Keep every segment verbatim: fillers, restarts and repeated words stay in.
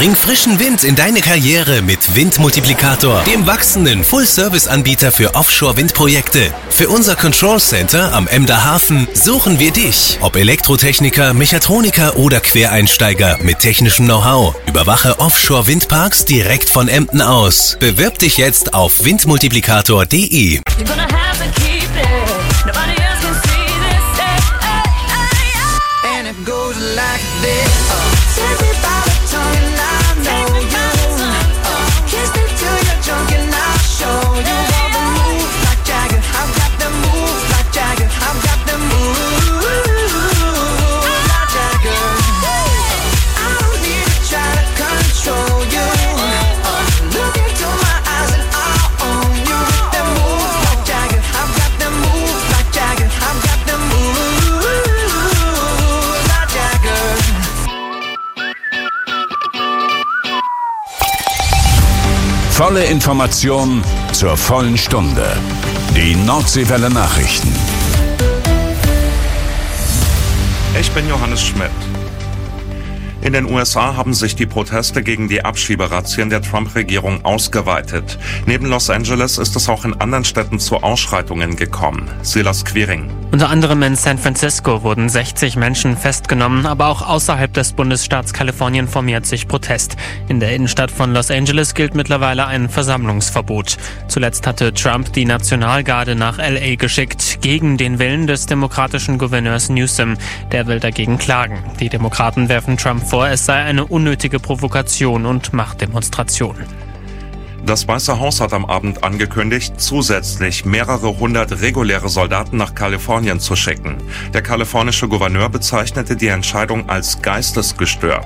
Bring frischen Wind in deine Karriere mit Windmultiplikator, dem wachsenden Full-Service-Anbieter für Offshore-Windprojekte. Für unser Control Center am Emder Hafen suchen wir dich. Ob Elektrotechniker, Mechatroniker oder Quereinsteiger mit technischem Know-how. Überwache Offshore-Windparks direkt von Emden aus. Bewirb dich jetzt auf windmultiplikator punkt de. Volle Information zur vollen Stunde. Die Nordseewelle Nachrichten. Ich bin Johannes Schmidt. In den U S A haben sich die Proteste gegen die Abschieberazzien der Trump-Regierung ausgeweitet. Neben Los Angeles ist es auch in anderen Städten zu Ausschreitungen gekommen. Silas Quiring. Unter anderem in San Francisco wurden sechzig Menschen festgenommen, aber auch außerhalb des Bundesstaats Kalifornien formiert sich Protest. In der Innenstadt von Los Angeles gilt mittlerweile ein Versammlungsverbot. Zuletzt hatte Trump die Nationalgarde nach L A geschickt, gegen den Willen des demokratischen Gouverneurs Newsom. Der will dagegen klagen. Die Demokraten werfen Trump vor, es sei eine unnötige Provokation und Machtdemonstration. Das Weiße Haus hat am Abend angekündigt, zusätzlich mehrere hundert reguläre Soldaten nach Kalifornien zu schicken. Der kalifornische Gouverneur bezeichnete die Entscheidung als geistesgestört.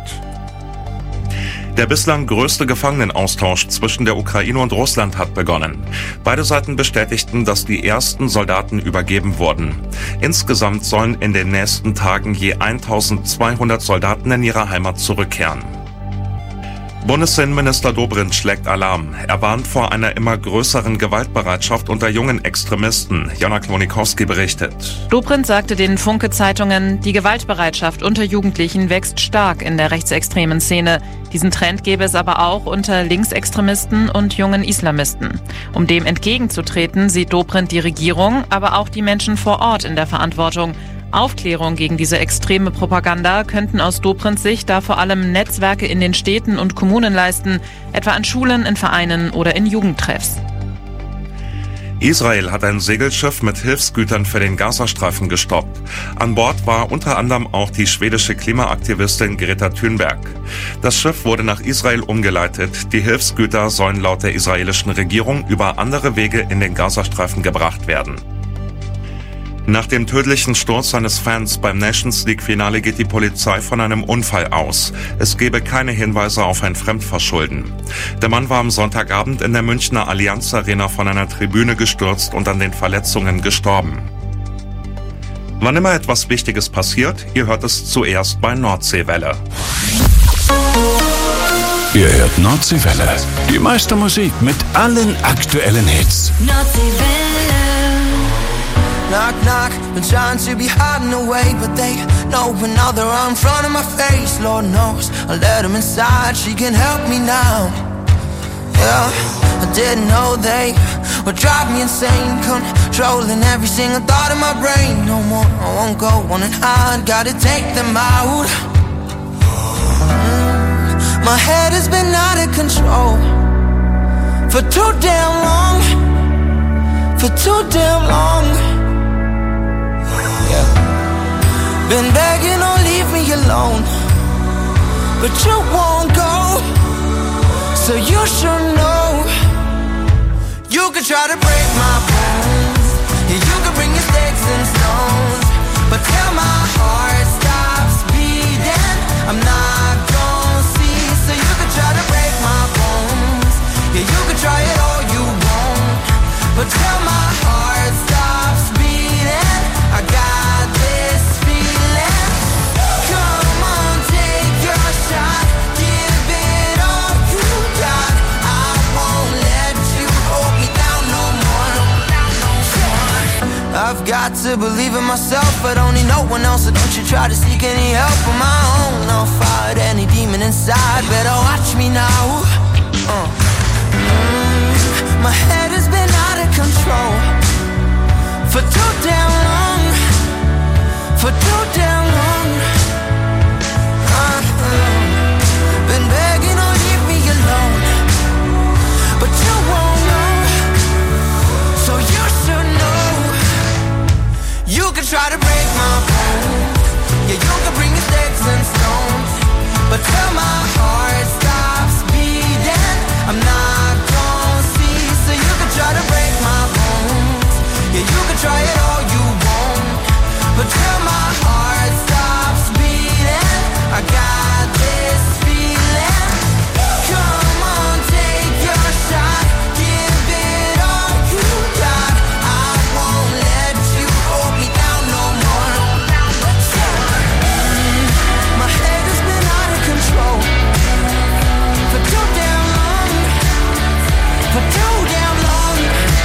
Der bislang größte Gefangenenaustausch zwischen der Ukraine und Russland hat begonnen. Beide Seiten bestätigten, dass die ersten Soldaten übergeben wurden. Insgesamt sollen in den nächsten Tagen je eintausendzweihundert Soldaten in ihre Heimat zurückkehren. Bundesinnenminister Dobrindt schlägt Alarm. Er warnt vor einer immer größeren Gewaltbereitschaft unter jungen Extremisten. Jana Klonikowski berichtet. Dobrindt sagte den Funke-Zeitungen, die Gewaltbereitschaft unter Jugendlichen wächst stark in der rechtsextremen Szene. Diesen Trend gäbe es aber auch unter Linksextremisten und jungen Islamisten. Um dem entgegenzutreten, sieht Dobrindt die Regierung, aber auch die Menschen vor Ort in der Verantwortung. Aufklärung gegen diese extreme Propaganda könnten aus Dobrindts Sicht da vor allem Netzwerke in den Städten und Kommunen leisten, etwa an Schulen, in Vereinen oder in Jugendtreffs. Israel hat ein Segelschiff mit Hilfsgütern für den Gazastreifen gestoppt. An Bord war unter anderem auch die schwedische Klimaaktivistin Greta Thunberg. Das Schiff wurde nach Israel umgeleitet. Die Hilfsgüter sollen laut der israelischen Regierung über andere Wege in den Gazastreifen gebracht werden. Nach dem tödlichen Sturz seines Fans beim Nations League-Finale geht die Polizei von einem Unfall aus. Es gebe keine Hinweise auf ein Fremdverschulden. Der Mann war am Sonntagabend in der Münchner Allianz Arena von einer Tribüne gestürzt und an den Verletzungen gestorben. Wann immer etwas Wichtiges passiert, ihr hört es zuerst bei Nordseewelle. Ihr hört Nordseewelle. Die meiste Musik mit allen aktuellen Hits. Nordseewelle. Knock, knock, been trying to be hiding away, but they know when now they're out in front of my face. Lord knows I let them inside, she can help me now. Yeah, I didn't know they would drive me insane, controlling every single thought in my brain. No more, I won't go on and hide, gotta take them out. Mm, my head has been out of control for too damn long, for too damn long. Yeah. Been begging, oh leave me alone, but you won't go, so you should know. You could try to break my bones, yeah, you could bring your sticks and stones, but till my heart stops beating, I'm not gonna see. So you could try to break my bones, yeah, you could try it all you want, but till my heart stops beating, I got this feeling. Come on, take your shot, give it all you got. I won't let you hold me down no more. got to believe in myself, but only no one else. So don't you try to seek any help on my own. I'll fight any demon inside. Better watch me now. uh. mm, My head has been out of control for too damn long. For too damn long. uh, Been begging, oh leave me alone, but you won't know. So you should know. You can try to break my bones, yeah, you can bring me sticks and stones, but till my heart stops beating, I'm not gonna see. So you can try to break my bones, yeah, you can try it all you want, but till my heart stops beating, I got this feeling. Come on, take your shot, give it all you got. I won't let you hold me down no more. My head has been out of control for too damn long. For too damn long.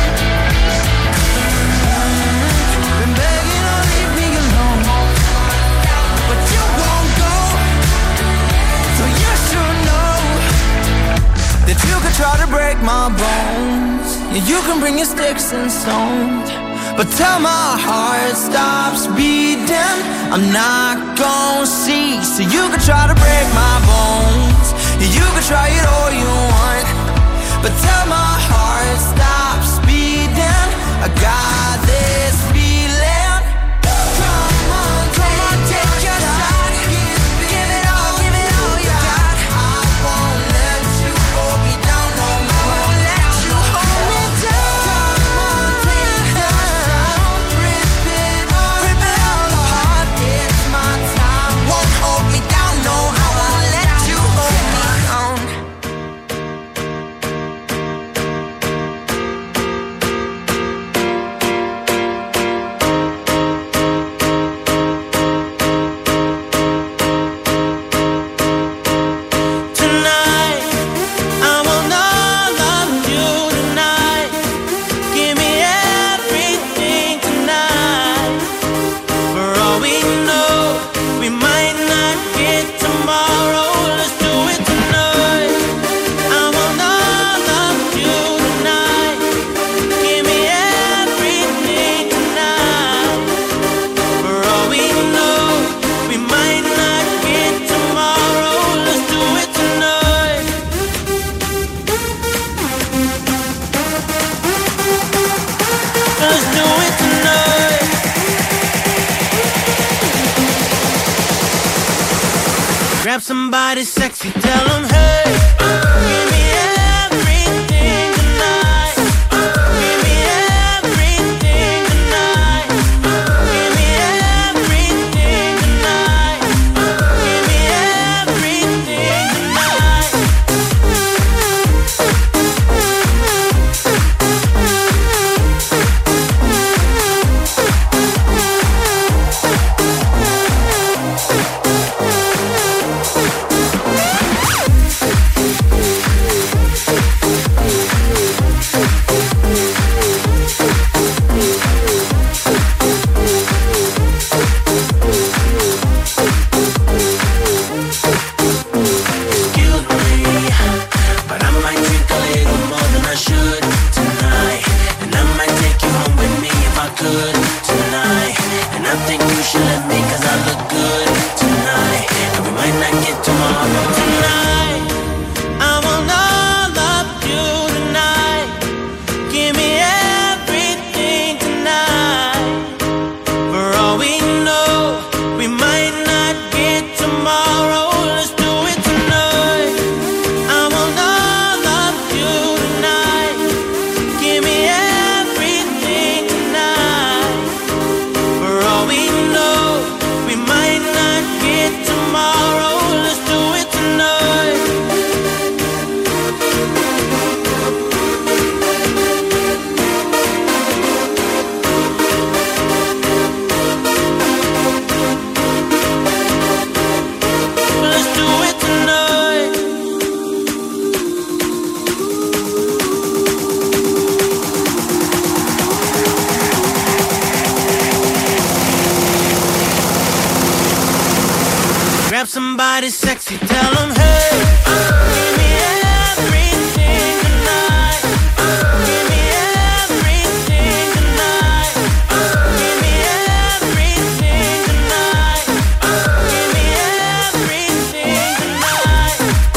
Been begging, oh leave me alone, but you won't go. So you should know that you can try to break my bones, yeah, you can bring your sticks and stones, but till my heart stops beating, I'm not gonna see. So you can try to break my bones, yeah, you can try it all you want, but till my heart stops beating, I got this feeling. Come on, come on, take your shot, give it all, give it all you got. I won't let you hold me down no more. Let you hold me down. Come on, take your shot, rip it all, rip it all apart. It's my time. Won't hold me down, no, I won't let you hold me down. Tonight, I will not love you tonight. Give me everything tonight. For all we know, we might not get tomorrow. Let's do it tonight. I will not love you tonight. Give me everything tonight. For all we know, we might not get tomorrow. Let's do it tonight. Let's do it tonight. Grab somebody sexy, tell them hey. Give me everything tonight. Give me everything tonight. Give me everything tonight. Give me everything tonight. night is sexy, tell them hey. Give me everything tonight. Give me everything tonight. Give me everything tonight. Give me everything tonight.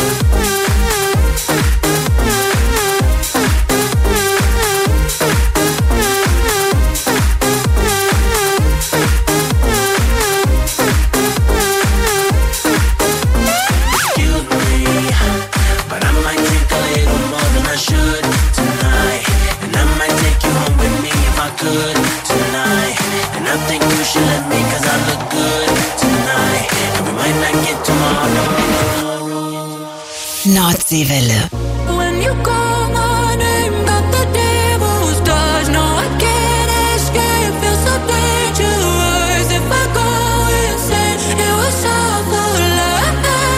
Excuse me, but I might drink a little more than I should tonight. And I might take you home with me if I could tonight. And I think you should let me cause I look good tonight. And we might not get tomorrow. Nordseewelle. When you call my name, got the devil's touch. No, I can't escape, feel so dangerous. If I go insane, it was all for love,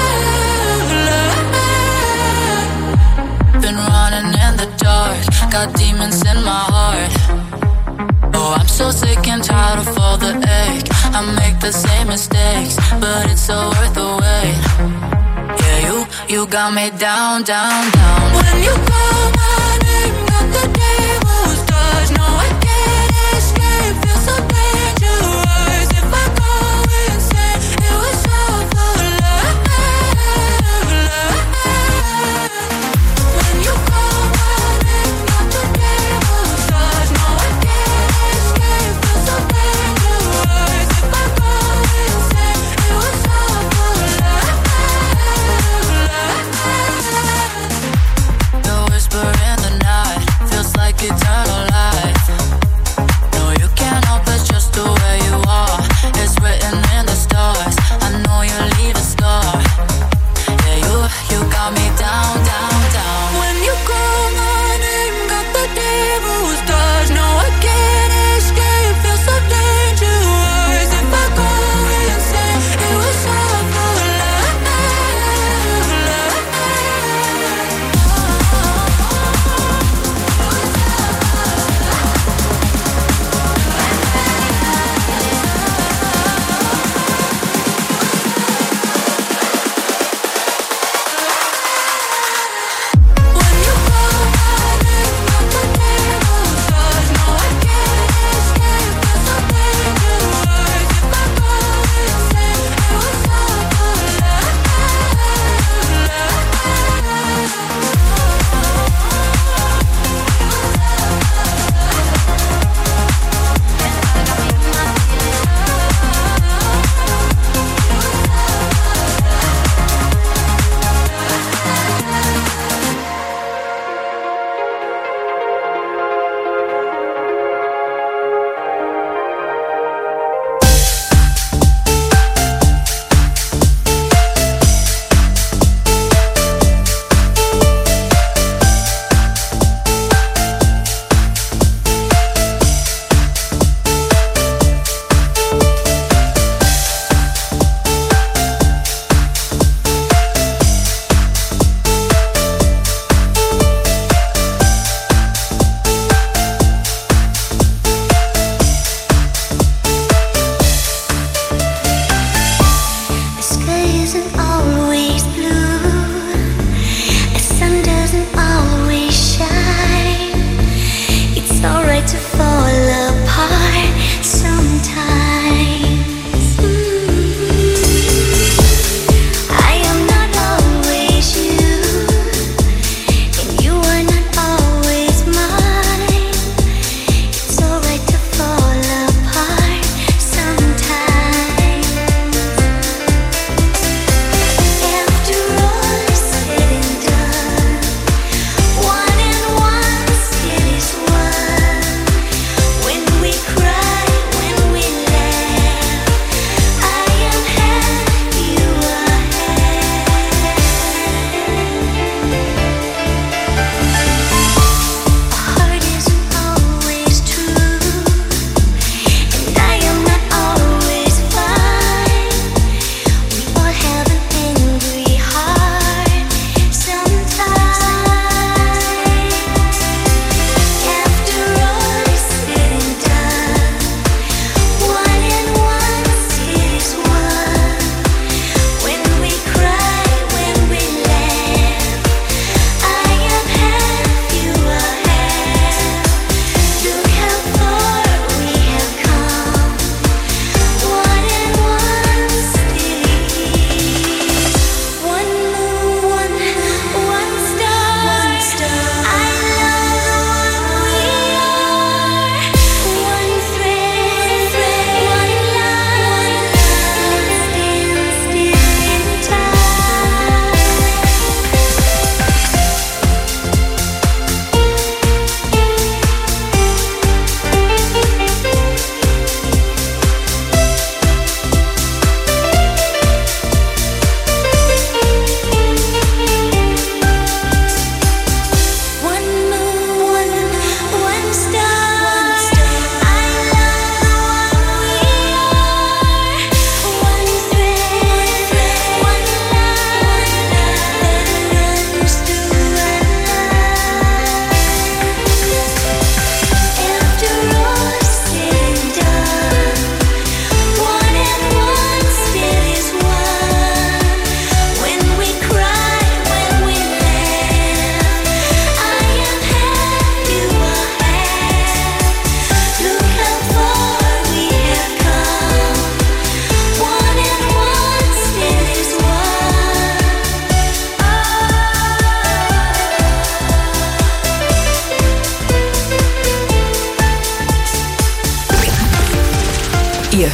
love. Been running in the dark, got demons in my heart. Oh, I'm so sick and tired of all the ache. I make the same mistakes, but it's so worth the wait. Yeah, you, you got me down, down, down. When you call my name, got the devil's touch. No, I can't escape, feel so dangerous. If I go insane, it was all for love, love. When you call my name, got the devil's touch. No, I can't escape, feel so dangerous. If I go insane, it was all for love. The whisper in the night feels like eternal life. No, you can't help it, just the way you are. It's written in the stars. I know you leave a scar. Yeah, you, you got me down, down, down. When you call my name, got the devil's touch. No, I can't escape, feel so dangerous. If I go insane, it was all for love, love.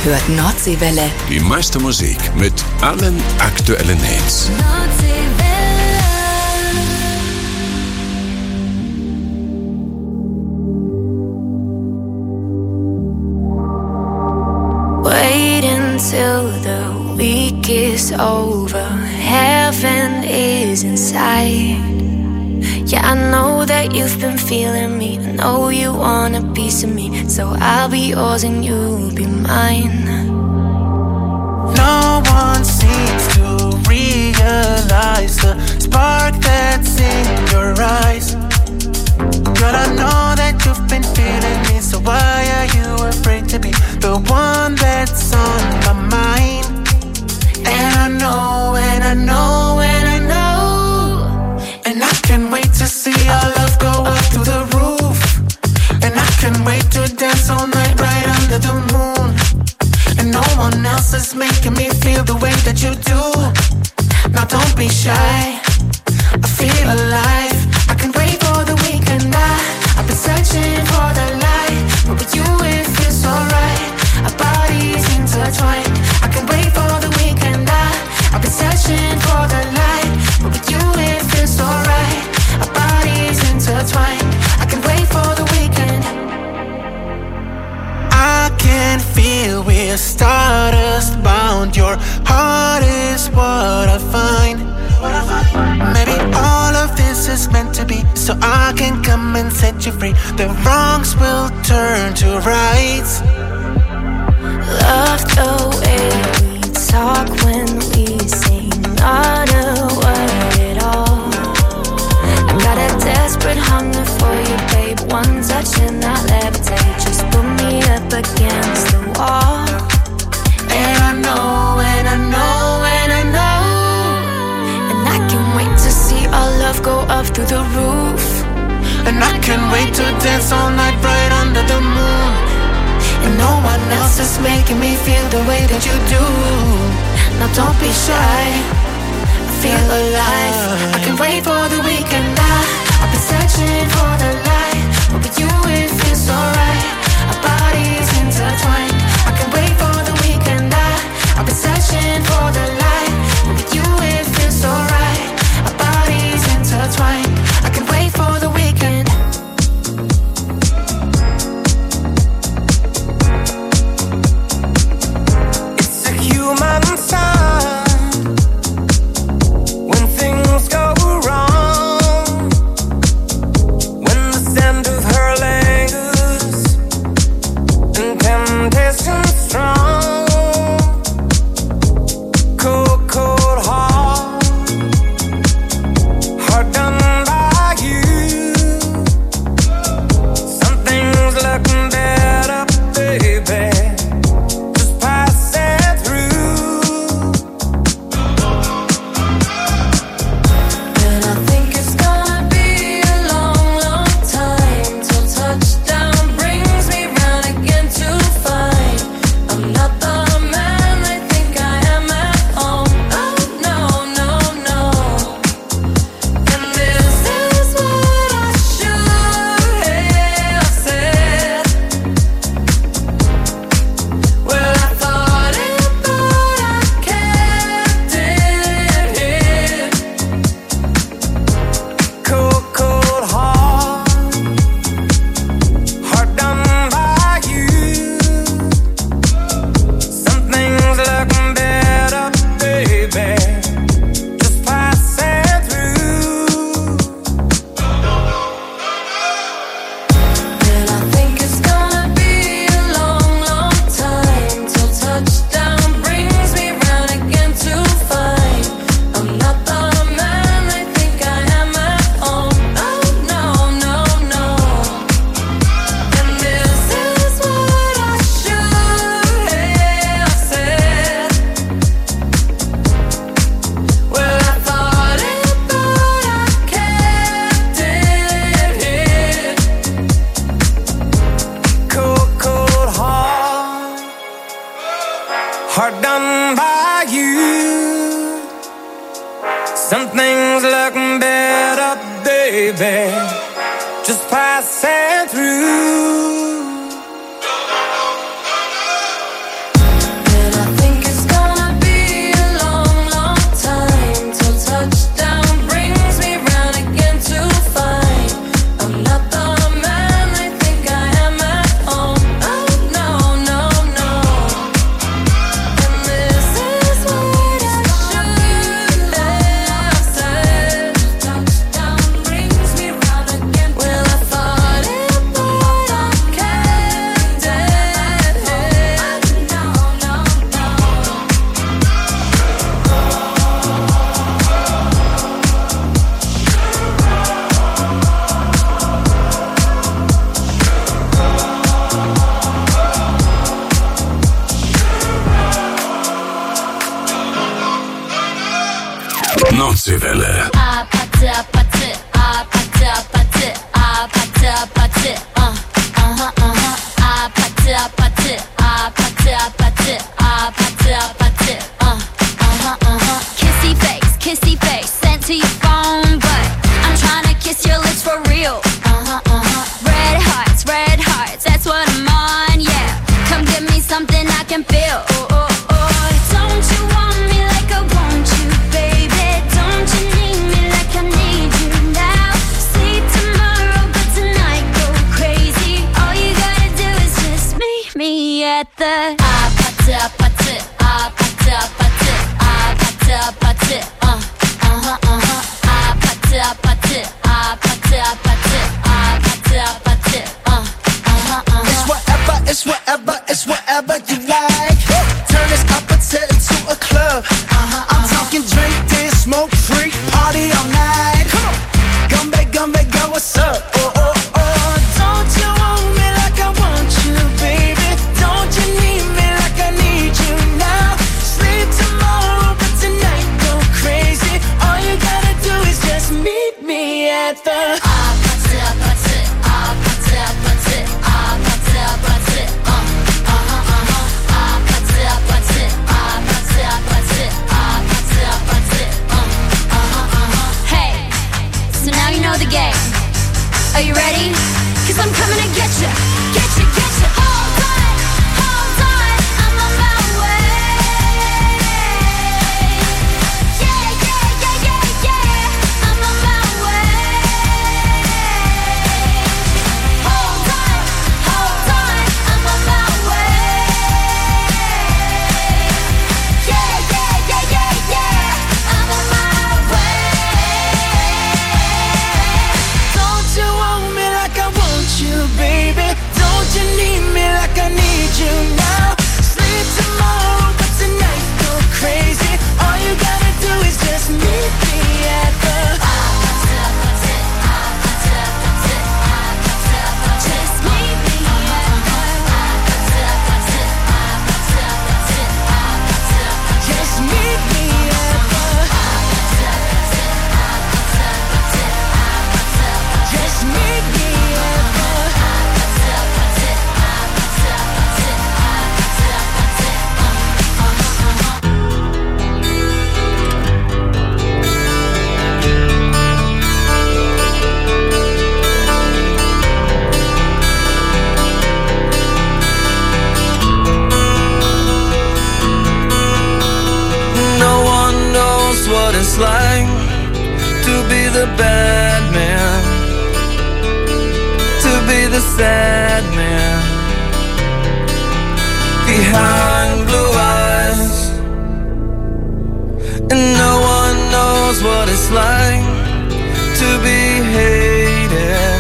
hört Nordseewelle. Die meiste Musik mit allen aktuellen Hits. Wait until the week is over. Heaven is inside. Yeah, I know that you've been feeling me. I know you want a piece of me. So I'll be yours and you'll be mine. No one seems to realize the spark that's in your eyes. Girl, I know that you've been feeling me. So why are you afraid to be the one that's on my mind? And I know, and I know, and I know. And I can't wait to see our love go up through the roof. And I can't wait to dance all night right under the moon. And no one else is making me feel the way that you do. Now don't be shy, I feel alive. I can't wait for the weekend. I, I've been searching for the light, but with you it feels so right. Our bodies intertwined. I can't wait for the weekend. I, I've been searching for the light, but with you it feels so right. Our bodies intertwined. I can't wait for the weekend. I can feel we're stardust bound. Your heart is what I find. Maybe all of this is meant to be, so I can come and set you free. The wrongs will turn to rights. Love the way we talk when we sing, not a word at all. I got a desperate hunger for you, babe. One touch and I levitate. Just put me up against the wall. And I know, and I know, and I know. And I can't wait to see our love go up through the roof. And I can't wait to dance all night right under the moon. And no one else is making me feel the way that you do. Now don't be shy, I feel alive. I can't wait for the weekend. I, I've been searching for the light, but with you it feels so right. Our bodies intertwined. I can't wait for the weekend. I, I've been searching for the light, but with you it feels so right. Our bodies intertwined. I can't wait for the weekend. Human side, when things go wrong, when the scent of her lingers and temptation strong, cold, cold heart, heart done by you. Something's looking better, baby. Heart done by you. Something's looking better, baby. Just passing through. Welle. Kissy face, kissy face, sent to your phone, but I'm trying to kiss your lips for real. Red hearts, red hearts, that's what I'm on, yeah. Come give me something I can feel. Oh, oh, oh. Don't you want me like I want you, baby? Don't you need me like I need you now? Sleep tomorrow, but tonight go crazy. All you gotta do is just meet me at the ah, pata, pata, ah, pata, pata, ah, pata, pata, uh, uh-huh, uh-huh, ah, pata, pata, ah, pata, pata, ah, pata, pata, uh, uh-huh, uh-huh. It's whatever, it's whatever, it's whatever you like. Turn this opposite into a club. Uh-huh, I'm talking drink, dance, smoke, freak, party all night. Come on, gumbe, gumbe, go, what's up? Oh, oh, oh. Don't you want me like I want you, baby? Don't you need me like I need you now? Sleep tomorrow, but tonight go crazy. All you gotta do is just meet me at the Ah, pata, pata, ah, pata, pata, ah, pata, pata, uh, uh-huh, uh-huh, ah, pata, pata, ah, pata, pata, ah, pata, pata, uh, uh-huh, uh-huh. Hey, so now you know the game. Are you ready? 'Cause I'm coming to get you, get you, get you. Hold on, hold on, I'm on my way. Yeah, yeah, yeah, yeah, yeah, I'm on my way. Hold on, hold on, I'm on my way. Yeah, yeah, yeah, yeah, yeah, I'm on my way. Don't you want me like I want you, baby? Don't you need me like I need you now? Sleep tomorrow, but tonight go crazy. All you gotta do is just meet me at the just meet me at the just meet me at the just meet me at the No one knows what it's like to be the bad man, to be the sad man behind blue eyes. And no one knows what it's like to be hated,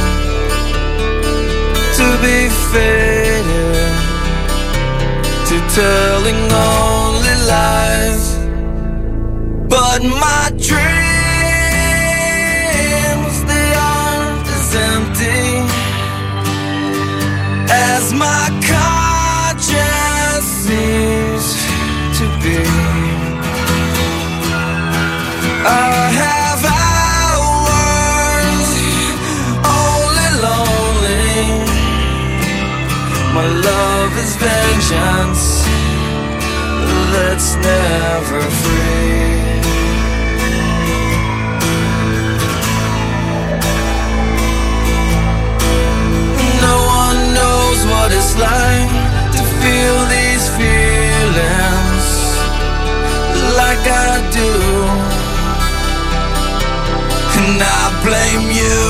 to be faded, to telling only lies. But my dreams, they aren't as empty as my conscience seems to be. I have hours only lonely. My love is vengeance that's never free. No one knows what it's like to feel these feelings like I do. And I blame you.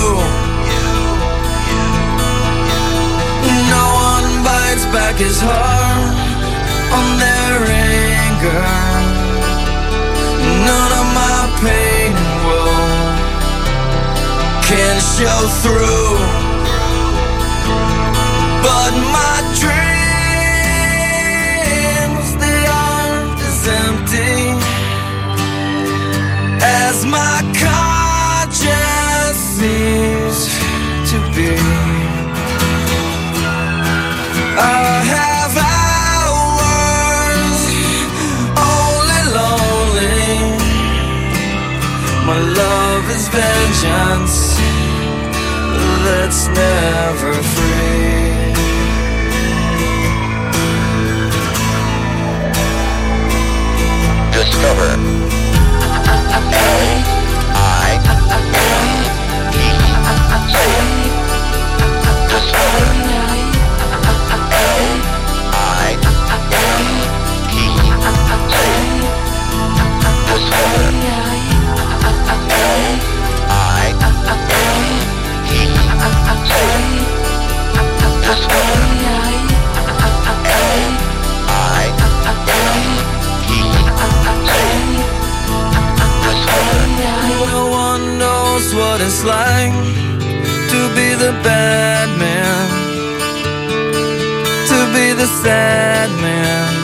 No one bites back his heart on their anger. None of my pain and woe can show through. But my dreams, they aren't as empty as my conscience seems to be. I have hours only lonely. My is vengeance that's never free. Discover A I Say it. Discover A I Say it. Discover A I Say it. Discover A I No one knows what it's like to be the bad man, to be the sad man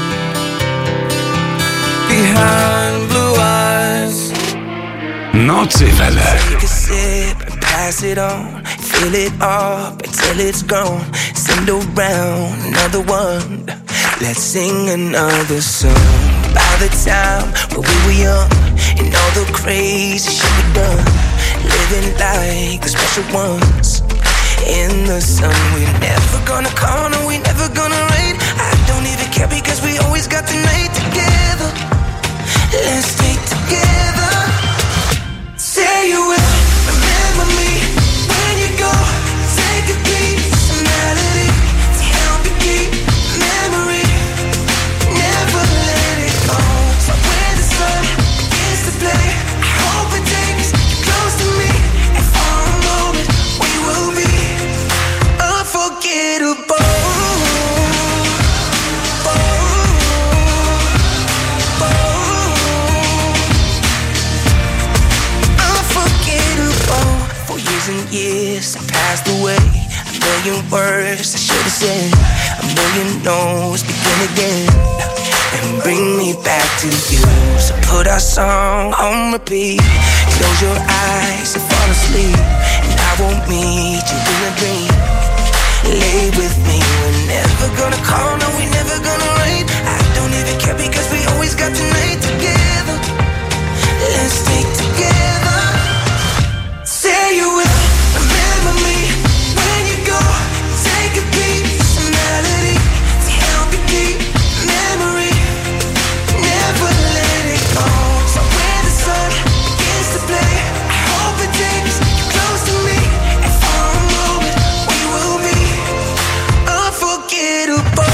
behind blue eyes. Nordseewelle. Take a sip and pass it on. Fill it up until it's gone. Send around another one. Let's sing another song. By the time when we were young and all the crazy shit we done, living like the special ones in the sun. We're never gonna call, no, we never gonna raid. I don't even care because we always got the night together. Let's stay together. Say you will remember me when you go. Take a piece of melody to help you keep memory. Never let it go. So when the sun begins to play, I hope it takes you close to me. And for a moment we will be unforgettable. Unforgettable. For years and years I passed away. A million words I should have said. A million no's begin again and bring me back to you. So put our song on repeat. Close your eyes and fall asleep, and I won't meet you in a dream. Lay with me. We're never gonna call, no, we never gonna wait. I don't even care because we always got the night together. Let's stay together. Say you will remember me when you go. Take a piece of melody to help you keep memory. Never let it go. So when the sun begins to play, I hope it takes you close to me. And for a moment we will be unforgettable.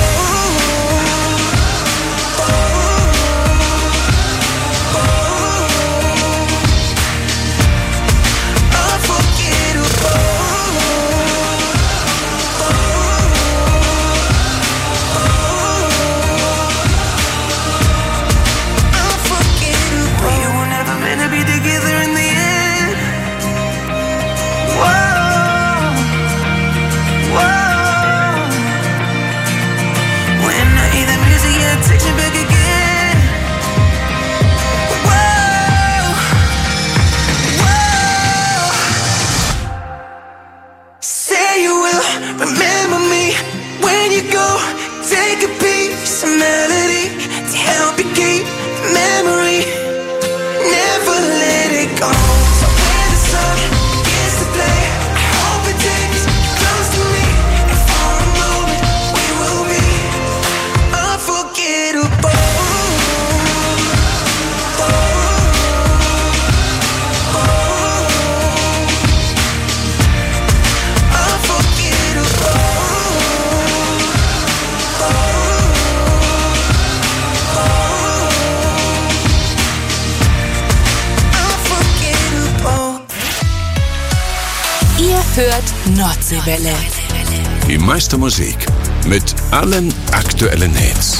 Hört Nordseewelle. Die meiste Musik mit allen aktuellen Hits.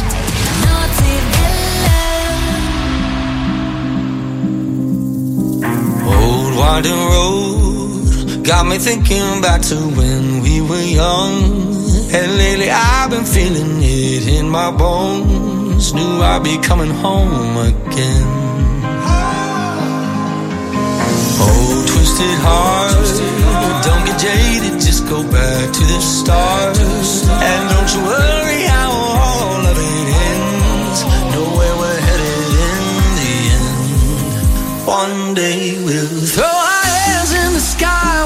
Old winding road got me thinking back to when we were young. And lately I've been feeling it in my bones. Knew I'd be coming home again. Oh, twisted heart, don't get jaded, just go back to the start. And don't you worry how all of it ends. Know where we're headed in the end. One day we'll throw our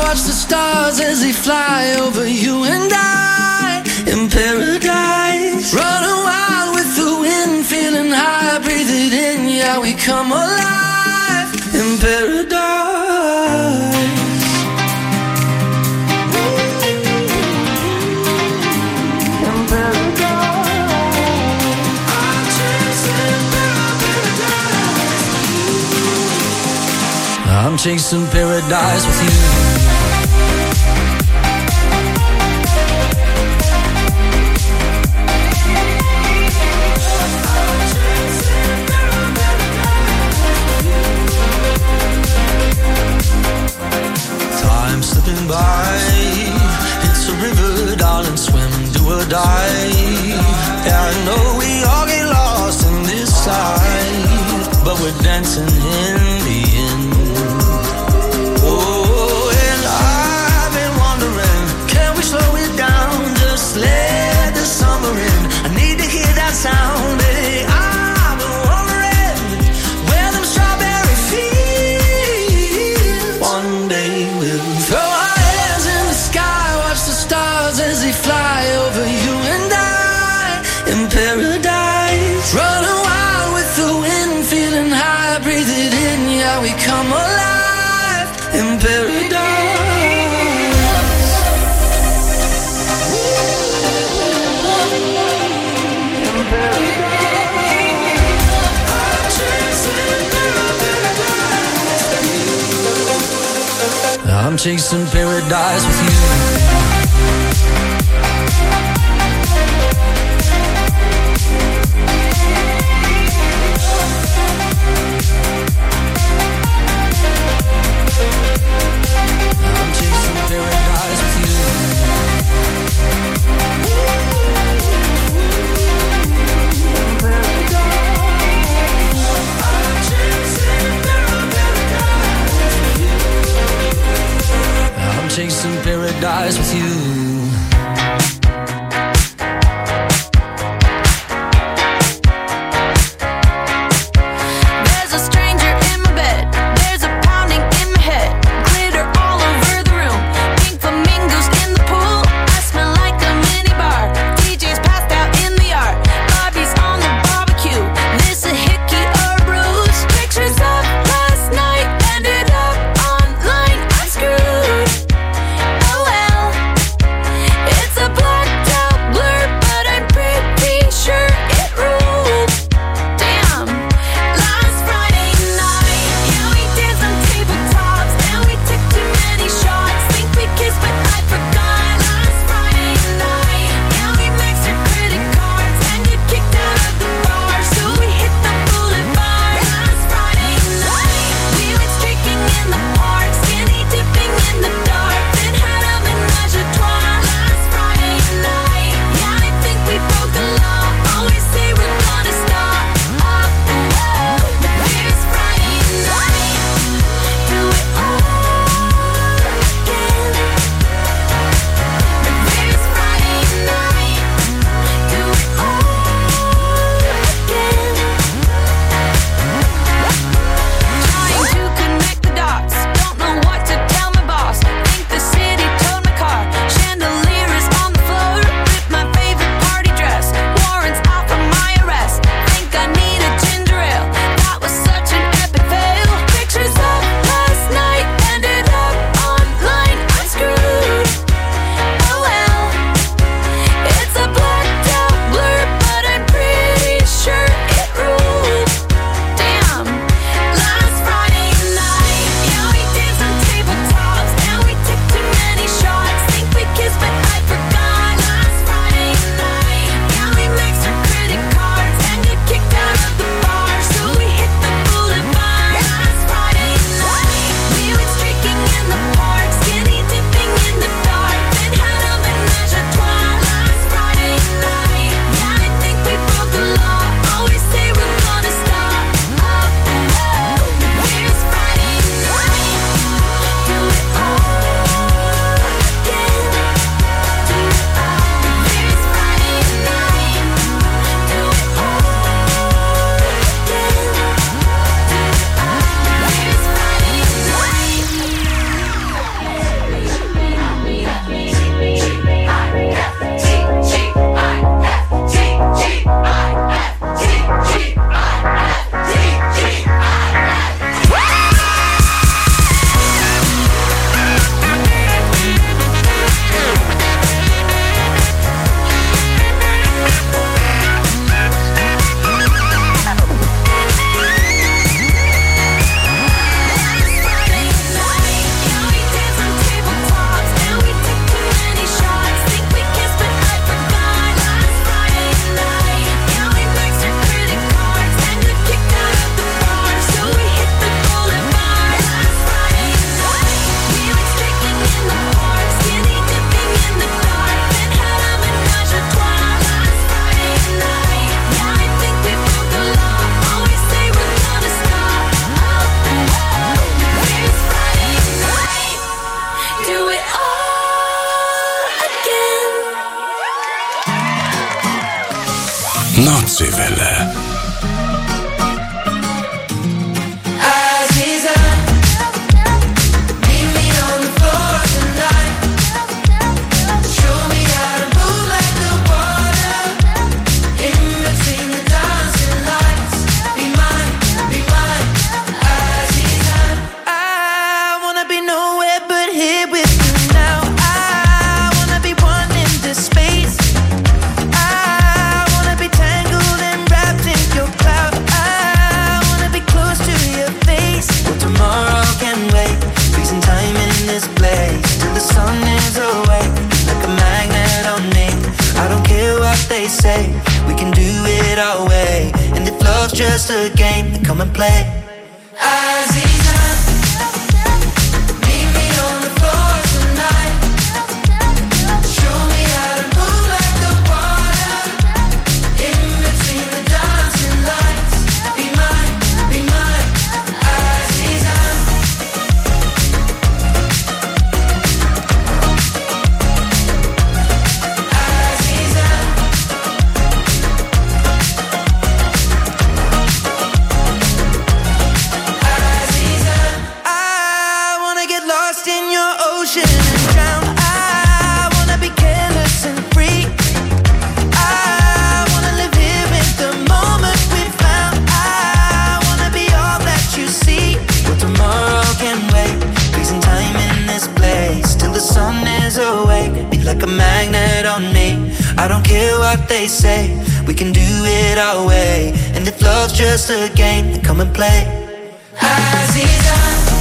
watch the stars as they fly over you and I in paradise. Running wild with the wind, feeling high, breathe it in, yeah, we come alive in paradise. I'm chasing paradise with you. Time slipping by, it's a river, darling, swim, do or die. Yeah, I know we all get lost in this side, but we're dancing in the end. Oh, and I've been wondering, can we slow it down? Just let the summer in. I need to hear that sound, baby. I've been wondering where them strawberry fields. One day we'll throw our hands in the sky, watch the stars as they fly over you and I in paradise. Running wild with the wind, feeling high, breathe it in, yeah, we come alive in paradise. I'm chasing paradise with you. Chasing paradise with you. There's a stranger in my bed. There's a pounding in my head. Glitter all over the room. Pink flamingos in the pool. I smell like a mini bar. D J's passed out in the yard. Bobby's on the barbecue. This a hickey or a bruise. Pictures of last night ended up online. I'm screwed. Nordseewelle. Say we can do it our way, and if love's just a game, then come and play. Aziza, meet me on the floor tonight. Show me how to move like the water in between the dancing lights. Be mine, be mine, Aziza. Like a magnet on me. I don't care what they say, we can do it our way, and if love's just a game, then come and play. Aziza,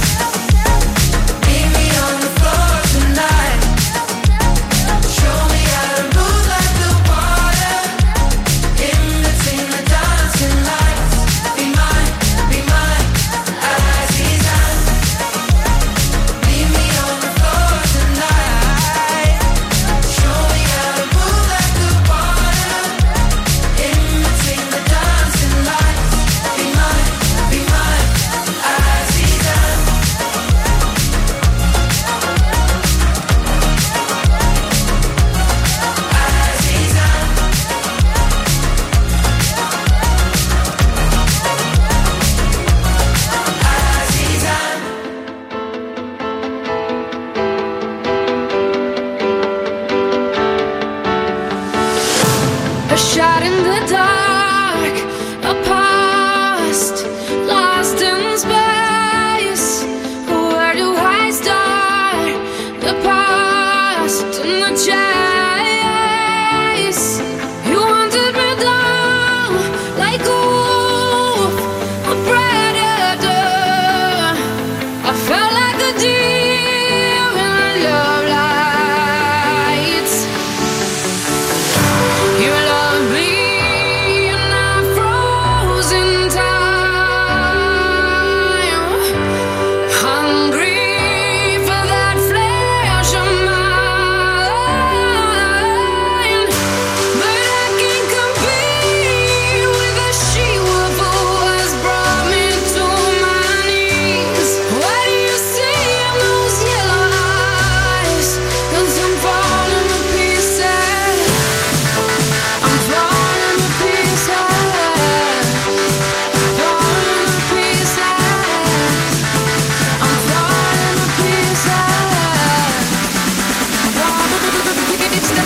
meet me on the floor tonight. Show me how to move like the water in between the dancing lights. Be mine, be mine, Aziza. Meet me on the floor tonight. Show me how to move like the water in between the dancing lights. Be mine, be mine, Aziza. A shot in the dark, a past lost in space. Where do I start? The past and the chase. You wanted me down like a wolf, a predator. I felt like a deer in love lights. You love me and I froze in time, hungry for that flesh of mine. But I can't compete with the she-wolf who has brought me to my knees. What do you see in those yellow eyes? 'Cause I'm falling to pieces. I'm falling to pieces. Falling to pieces. I'm falling to pieces. Falling to pieces.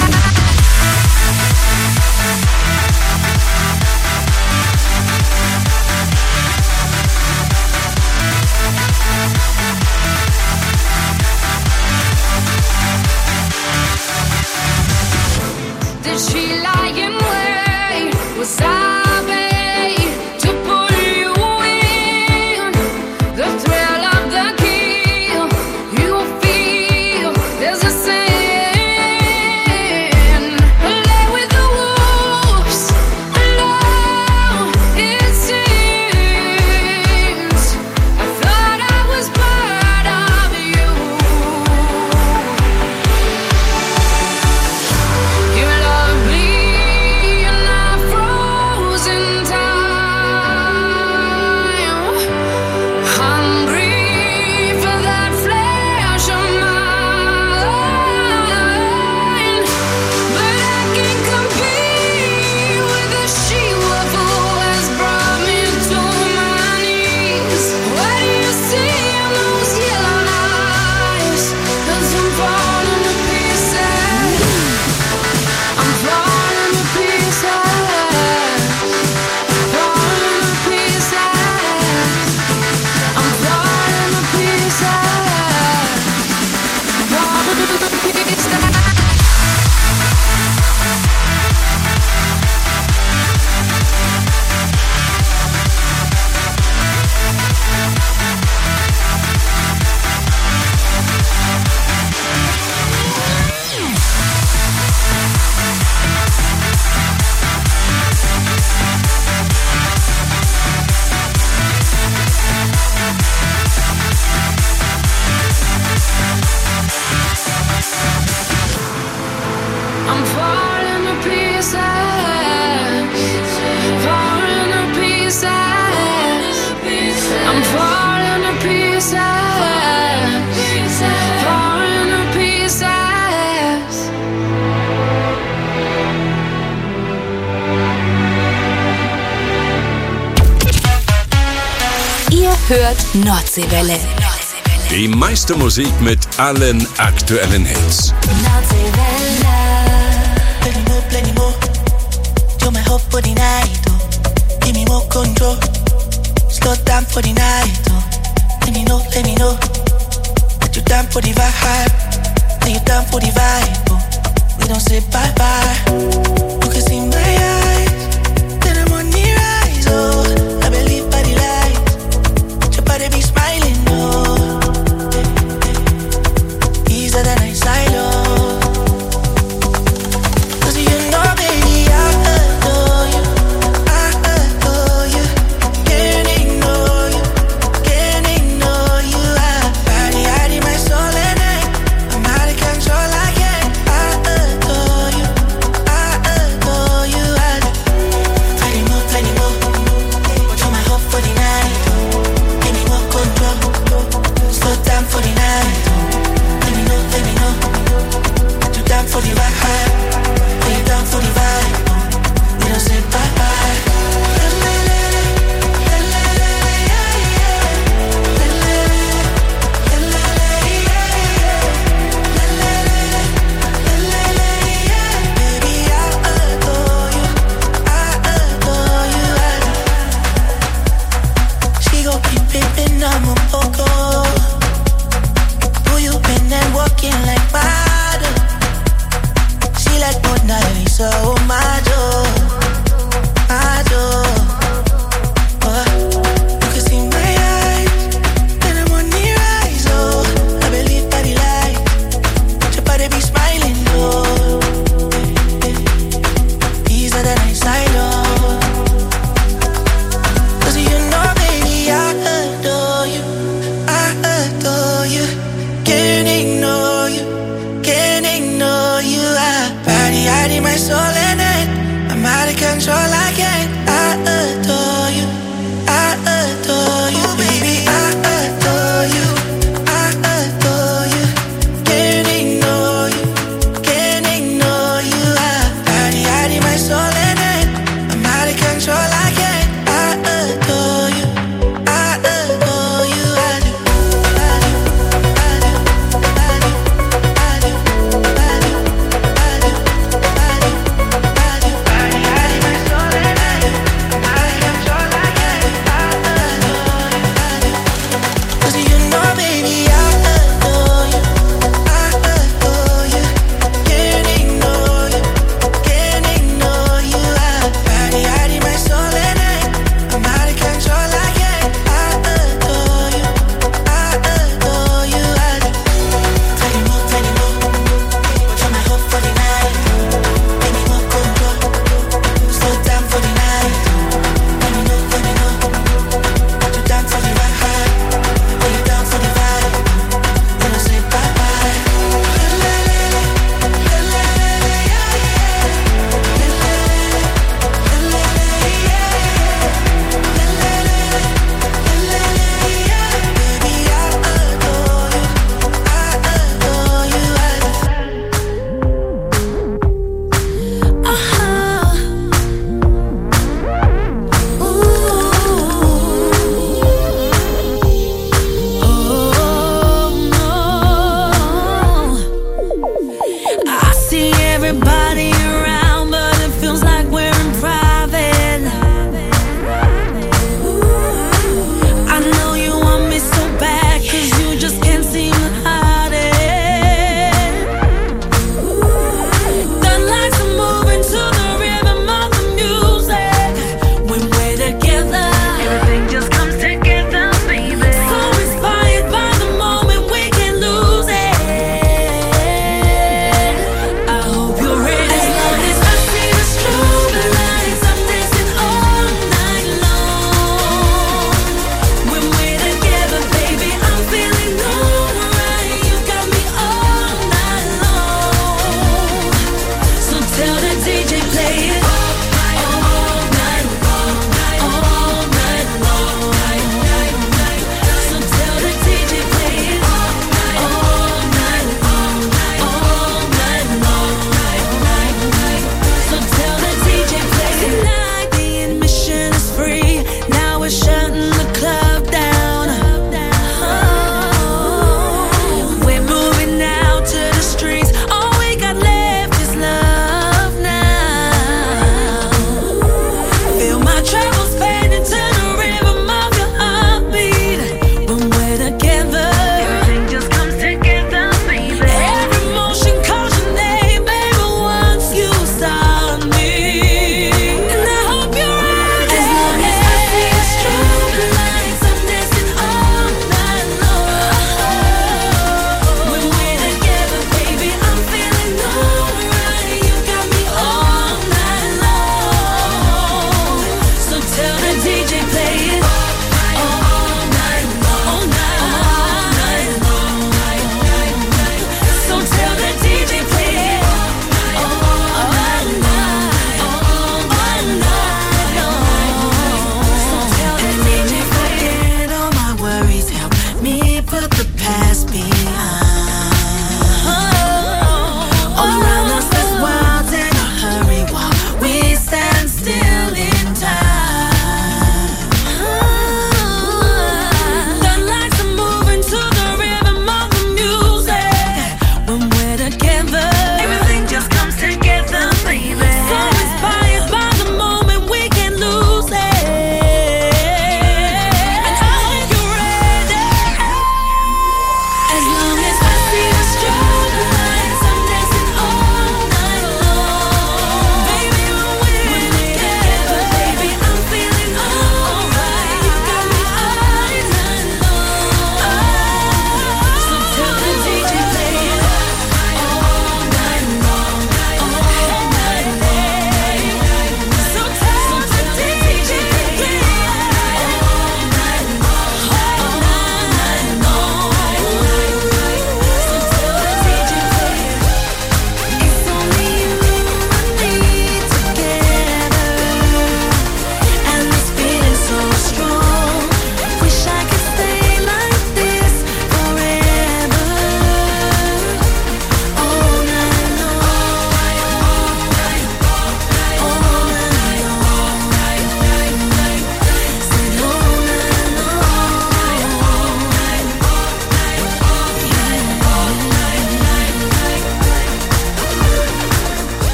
Did she lie in wait? Was I made to pull you in? The thrill of the kill, you feel there's a sin. Lay with the wolves, alone it seems. I thought I was part of you. You love me hört Nordseewelle. Die meiste Musik mit allen aktuellen Hits. Plenty more, plenty more. You're my hope for the night, oh. Give me more control. Slow down for the night, oh. Let me know, let me know that you're down for the vibe. That you're down for the vibe, oh. We don't say bye bye. You can see my eyes, that I'm on the rise, oh. I believe by the light, your body be smiling, oh. These are the nights I love. For the vibe, are you down for the vibe? We don't say bye bye. Baby, I adore you, I adore you. She gon' keep pimpin', I'm a poco. Who you been and walking like model? Like Mona Lisa, oh my joy, my joy. Oh, you can see my eyes, and I'm on the rise, oh. I believe by the light, your body be smiling, oh. These are the nights I love. Cause you know, baby, I adore you, I adore you. Can't ignore you, can't ignore you. I body, I my soul in it. I'm out of control, I can't. I adore you, I adore you, baby. I adore you, I adore you. Can't ignore you, can't ignore you. I body, I my soul in it. I'm out of control, I can't. I adore you, I adore you. I do, I do, I do, I do, I do, I do, I do.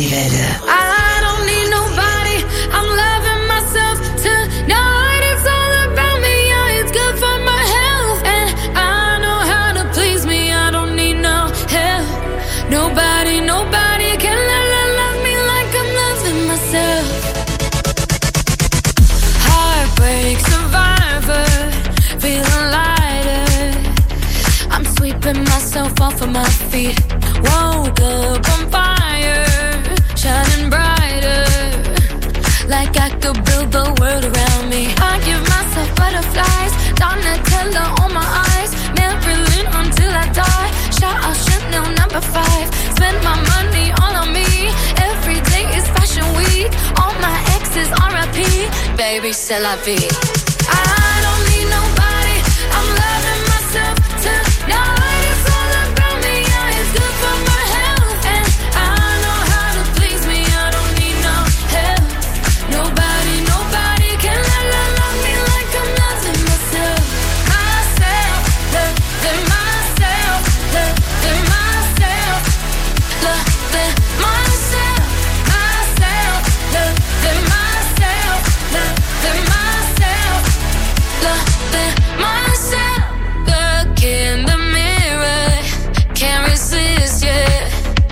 Nazi-Welle. I don't need nobody, I'm loving myself tonight. It's all about me, yeah, it's good for my health. And I know how to please me, I don't need no help. Nobody, nobody can love, love, love me like I'm loving myself. Heartbreak survivor, feeling lighter. I'm sweeping myself off of my feet. Woke up on fire, shining brighter, like I could build the world around me. I give myself butterflies, Donatella on my eyes, Marilyn until I die. Shout out Chanel number five, spend my money all on me. Every day is fashion week, all my exes R I P. Baby, c'est la vie. I don't need nobody, I'm loving myself tonight. It's all about me, yeah, it's good for my health. And I know how to please me, I don't need no help. Nobody, nobody can love, love, love me like I'm loving myself. Myself, loving myself, loving myself, loving myself, myself, loving myself, loving myself, loving myself. Look in the mirror, can't resist, yeah.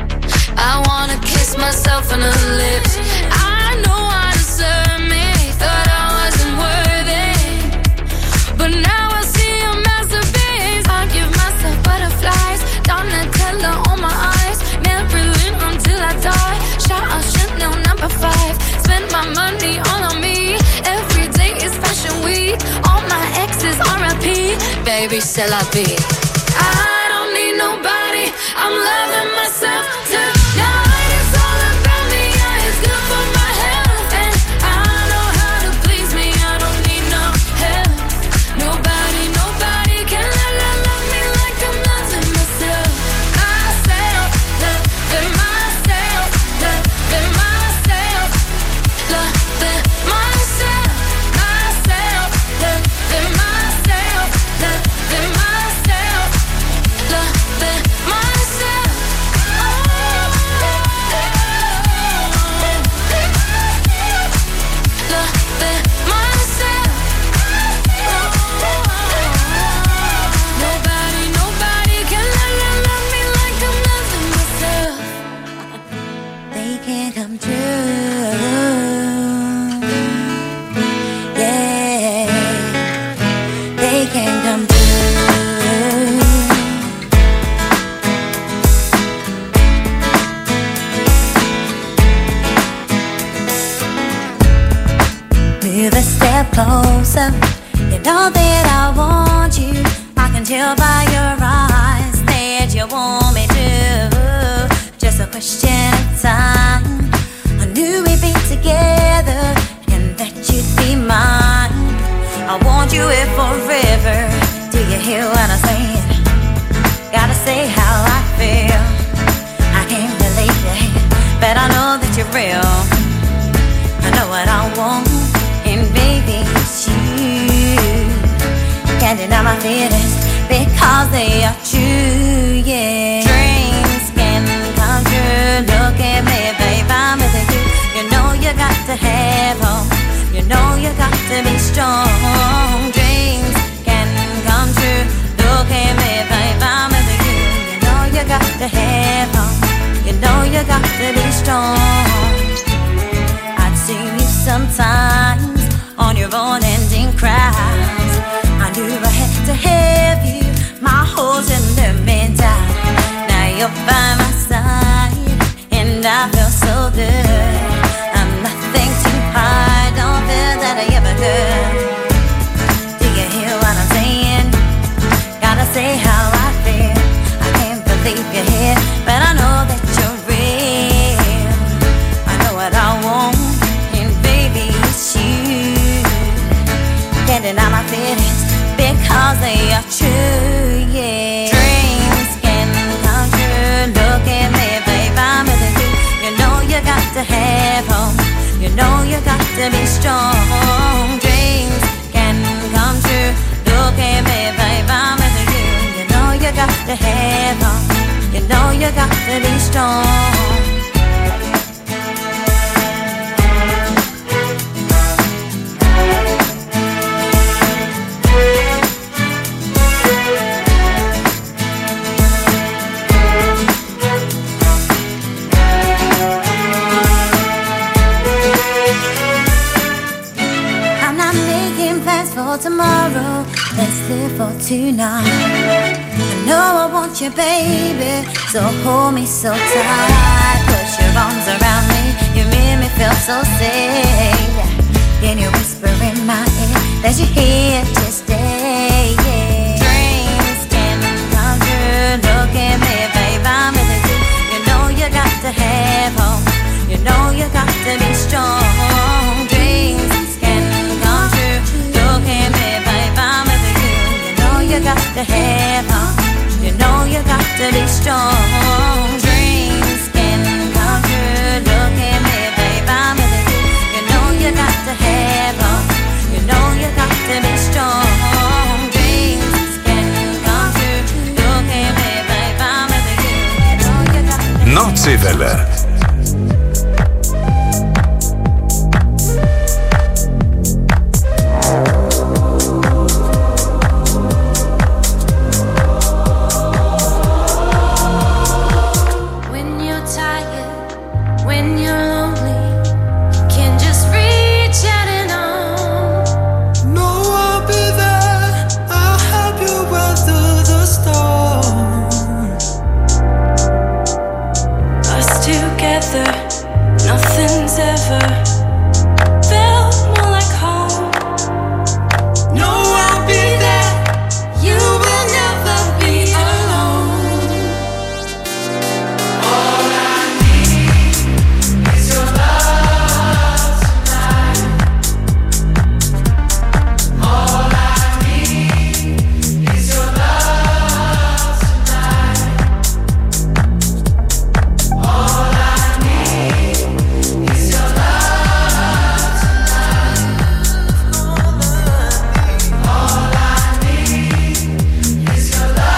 I wanna kiss myself on the lips. I know I deserve me, thought I wasn't worthy, but now I see a masterpiece. I give myself butterflies, Donatella on my eyes, Marilyn until I die. Shout out Chanel number five, spend my money all on me. Every day is fashion week, all my exes R I P. Baby, c'est la vie. I don't need nobody, I'm loving myself tonight. It's all about me, yeah, it's good for my health. And I know how to please me, I don't need no help. Nobody, nobody can love, love, love me like I'm loving myself. Myself, loving myself, loving myself, loving myself, myself, loving myself, loving myself, loving myself. Loving myself. Nobody, nobody can love, love, love me like I'm loving myself. They can't come true. Yeah, they can't come true. Move a step closer. You know that I want you. I can tell by your eyes that you want me to. Just a question of time. I knew we'd be together and that you'd be mine. I want you here forever. Do you hear what I'm saying? Gotta say how I feel. I can't believe it, but I know that you're real. I know what I want, and baby, it's you. Can't deny my feelings because they are true, yeah. Dreams can come true. Look at me, babe, I'm with you. You know you got to have hope. You know you got to be strong. Dreams can come true. Look at me, babe, I'm with you. You know you got to have hope. You know you got to be strong. I'd see you sometimes on your own ending cries. I knew I had to have you. My holes in the down. Now you're by my side, and I feel so good. I'm nothing too hard, don't feel that I ever could. Do you hear what I'm saying? Gotta say how I feel. I can't believe you're here, but I know that you're real. I know what I want, and baby, it's you. Can't deny my feelings because they are true, yeah. Dreams can come true. Look at me, babe, I'm with you. You know you got to have hope. You know you got to be strong. Dreams can come true. Look at me, babe, I'm with you. You know you got to have hope. You know you got to be strong. let's live for tonight. I know I want you, baby, so hold me so tight. Put your arms around me, you make me feel so safe. Then you whisper in my ear that you're here to stay. Yeah. Dreams can come true. Look at me, babe, I'm with you. You know you got to have hope. You know you got to be strong. Dreams can come true. Look at me, babe, I'm with you. You know you got to have hope. You know you got to be strong. Dreams can come true. Look at me, babe, I'm with you. You know you got to have hope. You know you got to be strong. Dreams can come true. Look at me, babe, I'm with you. You know you got to Nordseewelle. When you're tired, when you're lonely, you can just reach out and on. No, I'll be there. I'll help you weather the storm. Us together, nothing's ever felt more like home. No, I'll be there. You will never be alone. All I need is your love tonight. All I need is your love tonight. All I need is your love tonight. All I need is your love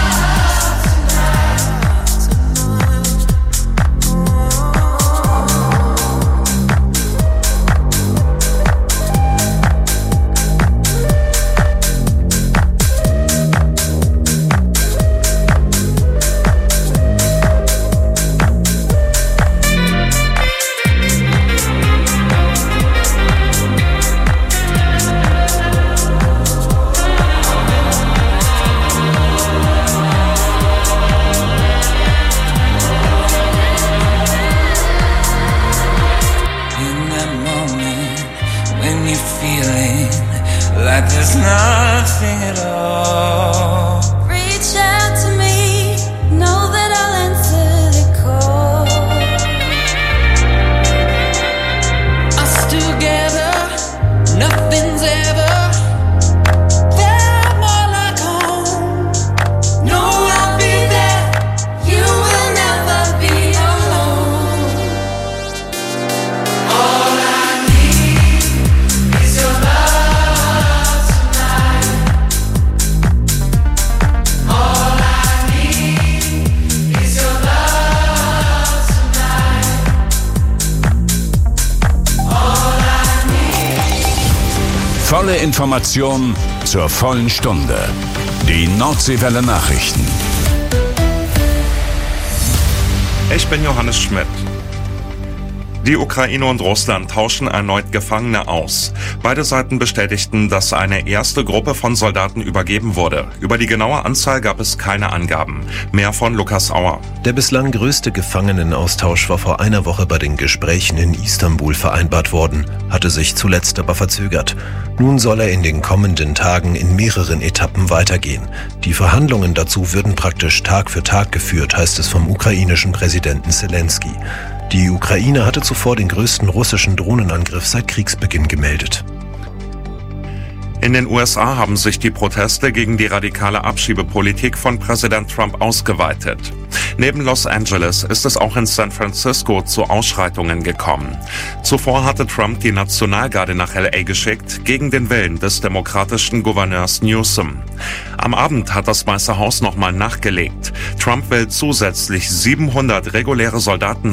In that moment when you're feeling like there's nothing at all. Reach out to me, know that I'll answer the call. Us together, nothing's ever felt more like home. No, I'll be there. You will never be alone. All I need is your love tonight. All I need is your love tonight. All I need. Volle Information zur vollen Stunde. Die Nordseewelle Nachrichten. Ich bin Johannes Schmidt. Die Ukraine und Russland tauschen erneut Gefangene aus. Beide Seiten bestätigten, dass eine erste Gruppe von Soldaten übergeben wurde. Über die genaue Anzahl gab es keine Angaben. Mehr von Lukas Auer. Der bislang größte Gefangenenaustausch war vor einer Woche bei den Gesprächen in Istanbul vereinbart worden, hatte sich zuletzt aber verzögert. Nun soll er in den kommenden Tagen in mehreren Etappen weitergehen. Die Verhandlungen dazu würden praktisch Tag für Tag geführt, heißt es vom ukrainischen Präsidenten Zelensky. Die Ukraine hatte zuvor den größten russischen Drohnenangriff seit Kriegsbeginn gemeldet. In den U S A haben sich die Proteste gegen die radikale Abschiebepolitik von Präsident Trump ausgeweitet. Neben Los Angeles ist es auch in San Francisco zu Ausschreitungen gekommen. Zuvor hatte Trump die Nationalgarde nach L A geschickt, gegen den Willen des demokratischen Gouverneurs Newsom. Am Abend hat das Weiße Haus nochmal nachgelegt. Trump will zusätzlich siebenhundert reguläre Soldaten